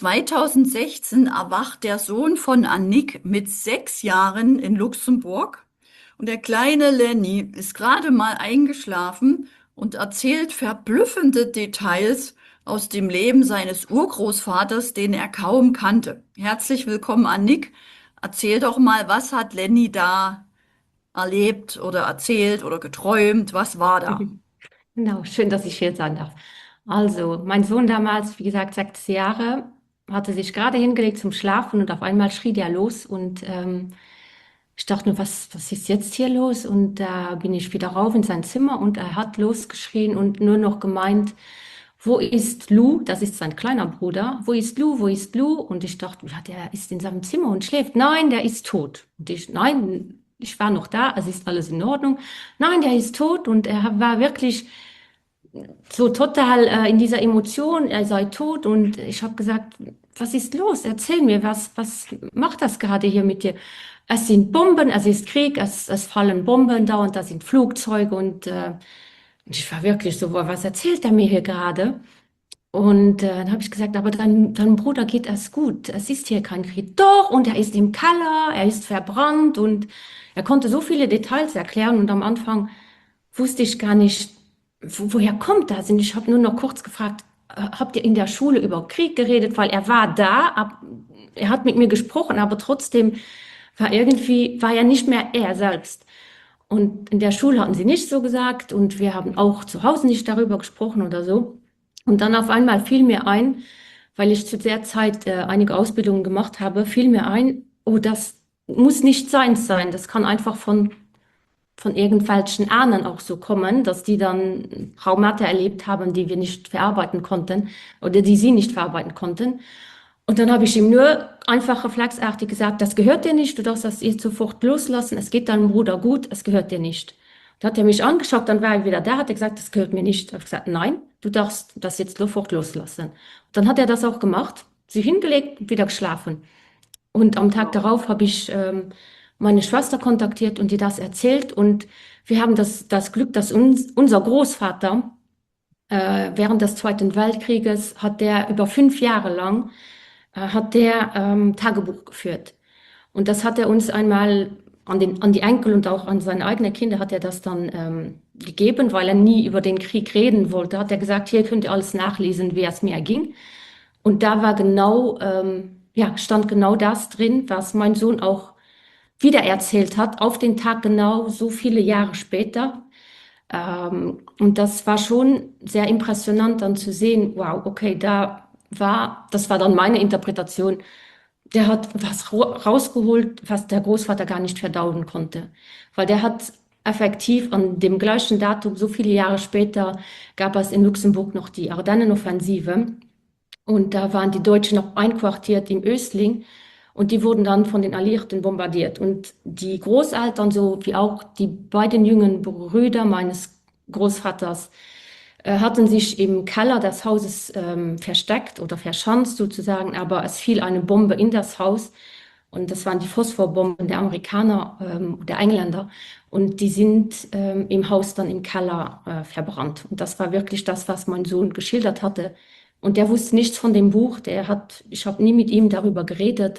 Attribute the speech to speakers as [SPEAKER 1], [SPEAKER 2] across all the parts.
[SPEAKER 1] 2016 erwacht der Sohn von Annick mit 6 Jahren in Luxemburg und der kleine Lenny ist gerade mal eingeschlafen und erzählt verblüffende Details aus dem Leben seines Urgroßvaters, den er kaum kannte. Herzlich willkommen, Annick. Erzähl doch mal, was hat Lenny da erlebt oder erzählt oder geträumt? Was war da?
[SPEAKER 2] Genau, schön, dass ich hier sein darf. Also, mein Sohn damals, wie gesagt, 6 Jahre, hatte sich gerade hingelegt zum Schlafen und auf einmal schrie der los und ich dachte nur, was ist jetzt hier los? Und da bin ich wieder rauf in sein Zimmer und er hat losgeschrien und nur noch gemeint, wo ist Lou? Das ist sein kleiner Bruder. Wo ist Lou? Wo ist Lou? Und ich dachte, ja, der ist in seinem Zimmer und schläft. Nein, der ist tot. Und nein, ich war noch da, also ist alles in Ordnung. Nein, der ist tot und er war wirklich so total in dieser Emotion, er sei tot und ich habe gesagt, was ist los? Erzähl mir, was macht das gerade hier mit dir? Es sind Bomben, es ist Krieg, es fallen Bomben da und da sind Flugzeuge und ich war wirklich so, was erzählt er mir hier gerade? Und dann habe ich gesagt, aber dein Bruder geht es gut, es ist hier kein Krieg. Doch, und er ist im Keller, er ist verbrannt und er konnte so viele Details erklären und am Anfang wusste ich gar nicht, woher kommt das? Und ich habe nur noch kurz gefragt, habt ihr in der Schule über Krieg geredet? Weil er war da, er hat mit mir gesprochen, aber trotzdem war er nicht mehr er selbst. Und in der Schule hatten sie nicht so gesagt und wir haben auch zu Hause nicht darüber gesprochen oder so. Und dann auf einmal fiel mir ein, weil ich zu der Zeit einige Ausbildungen gemacht habe, fiel mir ein, oh, das muss nicht seins sein. Das kann einfach von irgendwelchen Ahnen auch so kommen, dass die dann Traumata erlebt haben, die wir nicht verarbeiten konnten oder die sie nicht verarbeiten konnten. Und dann habe ich ihm nur einfach reflexartig gesagt, das gehört dir nicht, du darfst das jetzt sofort loslassen, es geht deinem Bruder gut, es gehört dir nicht. Dann hat er mich angeschaut, dann war er wieder da, hat er gesagt, das gehört mir nicht. Ich habe gesagt, nein, du darfst das jetzt sofort loslassen. Und dann hat er das auch gemacht, sich hingelegt und wieder geschlafen. Und am Tag darauf habe ich meine Schwester kontaktiert und ihr das erzählt. Und wir haben das Glück, dass unser Großvater während des Zweiten Weltkrieges hat der über 5 Jahre lang hat der Tagebuch geführt. Und das hat er uns einmal an die Enkel und auch an seine eigenen Kinder hat er das dann gegeben, weil er nie über den Krieg reden wollte. Hat er gesagt, hier könnt ihr alles nachlesen, wie es mir ging. Und da war genau, ja, stand genau das drin, was mein Sohn auch wiedererzählt hat, auf den Tag genau so viele Jahre später. Und das war schon sehr impressionant dann zu sehen, wow, okay, das war dann meine Interpretation. Der hat was rausgeholt, was der Großvater gar nicht verdauen konnte. Weil der hat effektiv an dem gleichen Datum, so viele Jahre später, gab es in Luxemburg noch die Ardennenoffensive. Und da waren die Deutschen noch einquartiert im Östling und die wurden dann von den Alliierten bombardiert. Und die Großeltern, so wie auch die beiden jungen Brüder meines Großvaters, hatten sich im Keller des Hauses versteckt oder verschanzt sozusagen, aber es fiel eine Bombe in das Haus und das waren die Phosphorbomben der Amerikaner, der Engländer und die sind im Haus dann im Keller verbrannt. Und das war wirklich das, was mein Sohn geschildert hatte. Und der wusste nichts von dem Buch, ich habe nie mit ihm darüber geredet,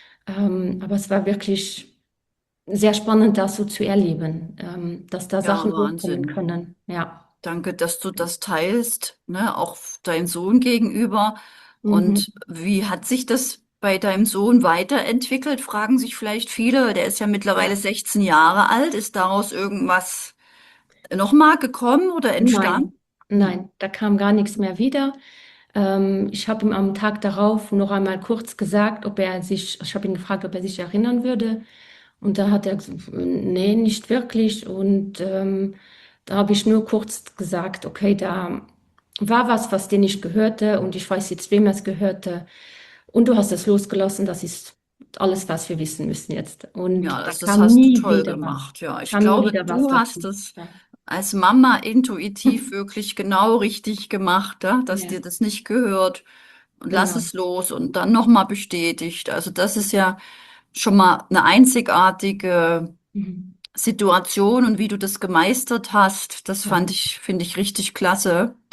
[SPEAKER 2] aber es war wirklich sehr spannend, das so zu erleben, dass da
[SPEAKER 1] Ja,
[SPEAKER 2] Sachen hochkommen
[SPEAKER 1] Wahnsinn.
[SPEAKER 2] können. Ja.
[SPEAKER 1] Danke, dass du das teilst, ne, auch dein Sohn gegenüber.
[SPEAKER 2] Mhm.
[SPEAKER 1] Und wie hat sich das bei deinem Sohn weiterentwickelt? Fragen sich vielleicht viele. Der ist ja mittlerweile
[SPEAKER 2] Ja.
[SPEAKER 1] 16 Jahre alt. Ist daraus irgendwas nochmal gekommen oder entstanden?
[SPEAKER 2] Nein, nein, da kam gar nichts mehr wieder. Ich habe ihm am Tag darauf noch einmal kurz gesagt, ich habe ihn gefragt, ob er sich erinnern würde. Und da hat er gesagt, nee, nicht wirklich. Und da habe ich nur kurz gesagt, okay, da war was, was dir nicht gehörte und ich weiß jetzt, wem es gehörte. Und du hast es losgelassen, das ist alles, was wir wissen müssen jetzt.
[SPEAKER 1] Ja,
[SPEAKER 2] Und da
[SPEAKER 1] das
[SPEAKER 2] kam
[SPEAKER 1] hast du
[SPEAKER 2] nie
[SPEAKER 1] toll
[SPEAKER 2] wieder was.
[SPEAKER 1] gemacht. Ja, ich
[SPEAKER 2] Kam nie
[SPEAKER 1] glaube,
[SPEAKER 2] wieder was
[SPEAKER 1] du hast
[SPEAKER 2] dazu.
[SPEAKER 1] es
[SPEAKER 2] Ja.
[SPEAKER 1] als Mama intuitiv wirklich genau richtig gemacht, ja? Dass
[SPEAKER 2] Ja,
[SPEAKER 1] dir das nicht gehört und lass
[SPEAKER 2] genau.
[SPEAKER 1] es los und dann nochmal bestätigt. Also das ist ja schon mal eine einzigartige
[SPEAKER 2] Mhm.
[SPEAKER 1] Situation und wie du das gemeistert hast, das
[SPEAKER 2] Ja.
[SPEAKER 1] finde ich richtig klasse.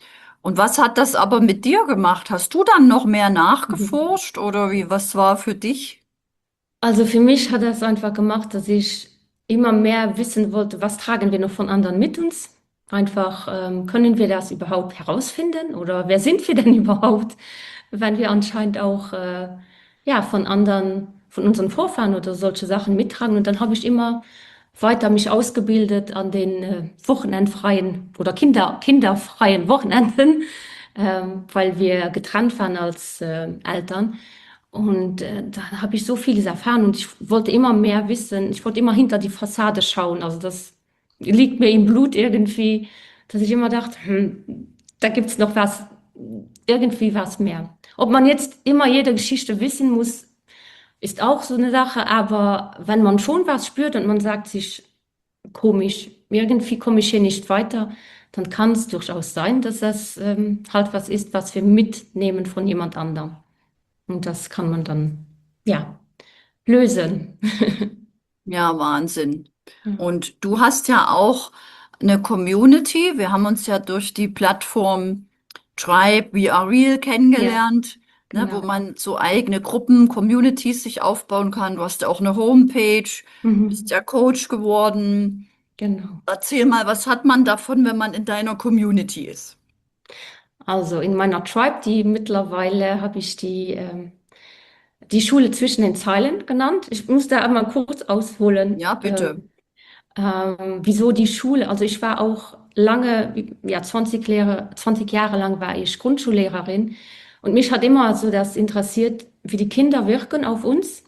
[SPEAKER 1] Und was hat das aber mit dir gemacht? Hast du dann noch mehr
[SPEAKER 2] Mhm.
[SPEAKER 1] nachgeforscht oder was war für dich?
[SPEAKER 2] Also für mich hat das einfach gemacht, dass ich immer mehr wissen wollte, was tragen wir noch von anderen mit uns? Einfach, können wir das überhaupt herausfinden oder wer sind wir denn überhaupt, wenn wir anscheinend auch ja, von anderen, von unseren Vorfahren oder solche Sachen mittragen? Und dann habe ich immer weiter mich ausgebildet an den wochenendfreien oder kinderfreien Wochenenden, weil wir getrennt waren als Eltern. Und da habe ich so vieles erfahren und ich wollte immer mehr wissen. Ich wollte immer hinter die Fassade schauen. Also das liegt mir im Blut irgendwie, dass ich immer dachte, da gibt's noch was, irgendwie was mehr. Ob man jetzt immer jede Geschichte wissen muss, ist auch so eine Sache. Aber wenn man schon was spürt und man sagt sich, komisch, irgendwie komme ich hier nicht weiter, dann kann es durchaus sein, dass das halt was ist, was wir mitnehmen von jemand anderem. Und das kann man dann, ja, lösen.
[SPEAKER 1] Ja, Wahnsinn. Und du hast ja auch eine Community. Wir haben uns ja durch die Plattform Tribe We Are Real
[SPEAKER 2] Ja,
[SPEAKER 1] kennengelernt, ne, wo
[SPEAKER 2] genau.
[SPEAKER 1] man so eigene Gruppen, Communities sich aufbauen kann. Du hast ja auch eine Homepage, bist
[SPEAKER 2] Mhm.
[SPEAKER 1] ja Coach geworden.
[SPEAKER 2] Genau.
[SPEAKER 1] Erzähl mal, was hat man davon, wenn man in deiner Community ist?
[SPEAKER 2] Also in meiner Tribe, die mittlerweile habe ich die Schule zwischen den Zeilen genannt. Ich muss da einmal kurz ausholen,
[SPEAKER 1] Ja, bitte.
[SPEAKER 2] wieso die Schule. Also ich war auch lange, ja 20 Jahre lang war ich Grundschullehrerin und mich hat immer so das interessiert, wie die Kinder wirken auf uns.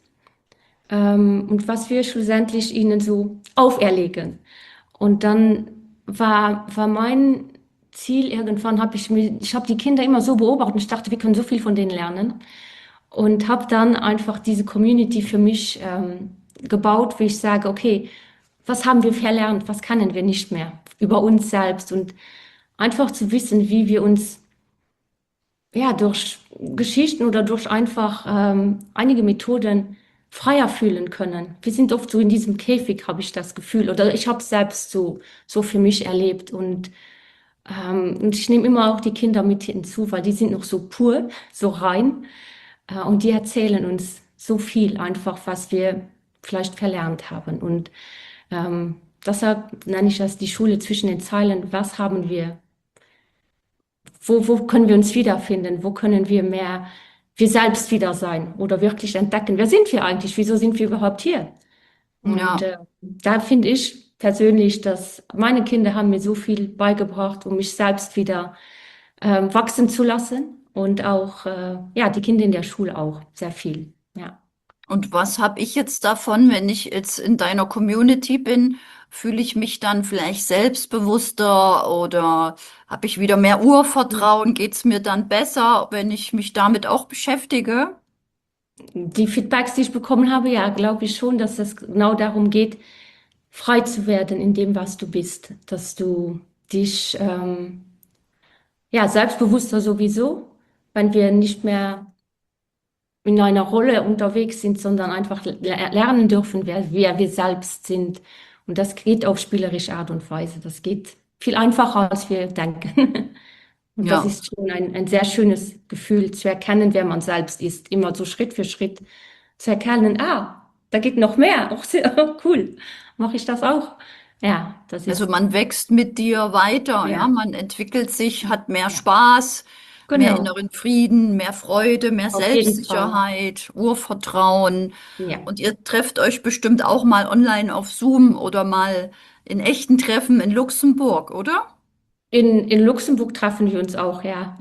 [SPEAKER 2] Und was wir schlussendlich ihnen so auferlegen. Und dann war mein Ziel, irgendwann ich habe die Kinder immer so beobachtet und ich dachte, wir können so viel von denen lernen. Und habe dann einfach diese Community für mich gebaut, wie ich sage, okay, was haben wir verlernt, was können wir nicht mehr über uns selbst und einfach zu wissen, wie wir uns ja, durch Geschichten oder durch einfach einige Methoden freier fühlen können. Wir sind oft so in diesem Käfig, habe ich das Gefühl, oder ich habe es selbst so für mich erlebt und ich nehme immer auch die Kinder mit hinzu, weil die sind noch so pur, so rein und die erzählen uns so viel einfach, was wir vielleicht verlernt haben und deshalb nenne ich das die Schule zwischen den Zeilen. Was haben wir wo können wir uns wiederfinden? Wo können wir mehr wir selbst wieder sein oder wirklich entdecken? Wer sind wir eigentlich? Wieso sind wir überhaupt hier? Und
[SPEAKER 1] Ja.
[SPEAKER 2] da finde ich persönlich, dass meine Kinder haben mir so viel beigebracht, um mich selbst wieder wachsen zu lassen und auch ja die Kinder in der Schule auch sehr viel. Ja.
[SPEAKER 1] Und was habe ich jetzt davon, wenn ich jetzt in deiner Community bin? Fühle ich mich dann vielleicht selbstbewusster oder habe ich wieder mehr Urvertrauen? Geht es mir dann besser, wenn ich mich damit auch beschäftige?
[SPEAKER 2] Die Feedbacks, die ich bekommen habe, ja, glaube ich schon, dass es genau darum geht, frei zu werden in dem, was du bist, dass du dich ja selbstbewusster sowieso, wenn wir nicht mehr in einer Rolle unterwegs sind, sondern einfach lernen dürfen, wer wir selbst sind. Und das geht auf spielerische Art und Weise. Das geht viel einfacher, als wir denken. Und das
[SPEAKER 1] Ja,
[SPEAKER 2] ist schon ein sehr schönes Gefühl, zu erkennen, wer man selbst ist, immer so Schritt für Schritt zu erkennen, da geht noch mehr. Auch sehr cool. Mache ich das auch? Ja, das
[SPEAKER 1] also
[SPEAKER 2] ist,
[SPEAKER 1] man wächst mit dir weiter, ja,
[SPEAKER 2] ja,
[SPEAKER 1] man entwickelt sich, hat mehr
[SPEAKER 2] ja,
[SPEAKER 1] Spaß, mehr
[SPEAKER 2] genau,
[SPEAKER 1] inneren Frieden, mehr Freude, mehr
[SPEAKER 2] auf jeden Fall.
[SPEAKER 1] Selbstsicherheit, Urvertrauen.
[SPEAKER 2] Ja.
[SPEAKER 1] Und ihr trefft euch bestimmt auch mal online auf Zoom oder mal in echten Treffen in Luxemburg, oder?
[SPEAKER 2] In Luxemburg treffen wir uns auch, ja.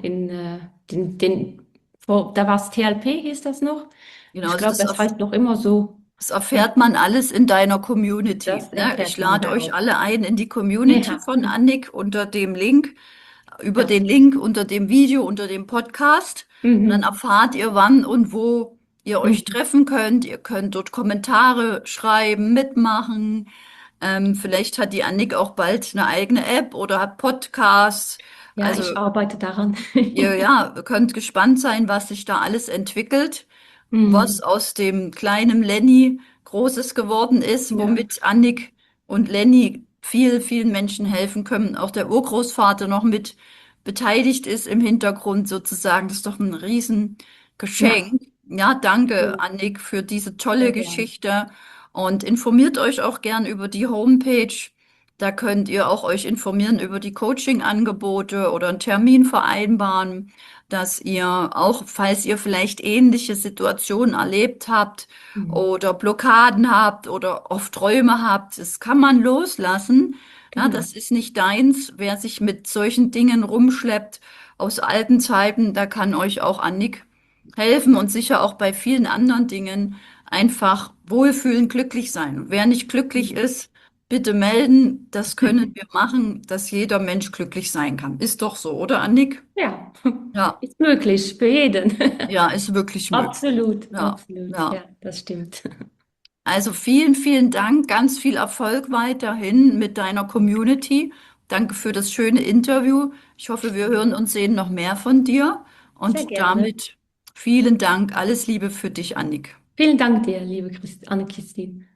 [SPEAKER 2] Da war es TLP, hieß das noch.
[SPEAKER 1] Genau,
[SPEAKER 2] Ich
[SPEAKER 1] also
[SPEAKER 2] glaube, das heißt noch immer so.
[SPEAKER 1] das erfährt man alles in deiner Community.
[SPEAKER 2] Das
[SPEAKER 1] Ne? Ich
[SPEAKER 2] erfährt man
[SPEAKER 1] lade
[SPEAKER 2] da
[SPEAKER 1] euch
[SPEAKER 2] auch.
[SPEAKER 1] alle ein in die Community
[SPEAKER 2] Ja,
[SPEAKER 1] von Annik unter dem Link, über
[SPEAKER 2] ja.
[SPEAKER 1] den Link unter dem Video, unter dem Podcast. Und dann
[SPEAKER 2] Mhm.
[SPEAKER 1] erfahrt ihr, wann und wo ihr euch
[SPEAKER 2] Mhm.
[SPEAKER 1] treffen könnt. Ihr könnt dort Kommentare schreiben, mitmachen. Vielleicht hat die Annik auch bald eine eigene App oder hat Podcasts.
[SPEAKER 2] Ja,
[SPEAKER 1] Also
[SPEAKER 2] ich arbeite daran.
[SPEAKER 1] ihr ja, könnt gespannt sein, was sich da alles entwickelt, was
[SPEAKER 2] Mhm.
[SPEAKER 1] aus dem kleinen Lenny Großes geworden ist,
[SPEAKER 2] Ja,
[SPEAKER 1] womit Annik und Lenny vielen Menschen helfen können. Auch der Urgroßvater noch mit beteiligt ist im Hintergrund sozusagen. Das ist doch ein
[SPEAKER 2] Ja,
[SPEAKER 1] Riesengeschenk. Ja, danke,
[SPEAKER 2] absolut.
[SPEAKER 1] Annik, für diese tolle
[SPEAKER 2] Sehr gern.
[SPEAKER 1] Geschichte und informiert euch auch gern über die Homepage. Da könnt ihr auch euch informieren über die Coaching-Angebote oder einen Termin vereinbaren, dass ihr auch, falls ihr vielleicht ähnliche Situationen erlebt habt
[SPEAKER 2] Mhm.
[SPEAKER 1] oder Blockaden habt oder oft Träume habt, das kann man loslassen. Ja,
[SPEAKER 2] Genau.
[SPEAKER 1] das ist nicht deins. Wer sich mit solchen Dingen rumschleppt aus alten Zeiten, da kann euch auch Annik helfen und sicher auch bei vielen anderen Dingen einfach wohlfühlen, glücklich sein. Wer nicht glücklich
[SPEAKER 2] Mhm.
[SPEAKER 1] ist, bitte melden. Das können wir machen, dass jeder Mensch glücklich sein kann. Ist doch so, oder Annik?
[SPEAKER 2] Ja,
[SPEAKER 1] Ja,
[SPEAKER 2] ist möglich für jeden.
[SPEAKER 1] ja, ist wirklich möglich.
[SPEAKER 2] Absolut,
[SPEAKER 1] Ja,
[SPEAKER 2] absolut. Ja,
[SPEAKER 1] ja.
[SPEAKER 2] das stimmt.
[SPEAKER 1] Also vielen, vielen Dank. Ganz viel Erfolg weiterhin mit deiner Community. Danke für das schöne Interview. Ich hoffe, wir hören und sehen noch mehr von dir.
[SPEAKER 2] Sehr
[SPEAKER 1] Und
[SPEAKER 2] gerne.
[SPEAKER 1] damit vielen Dank. Alles Liebe für dich, Annik.
[SPEAKER 2] Vielen Dank dir, liebe Anne-Christine.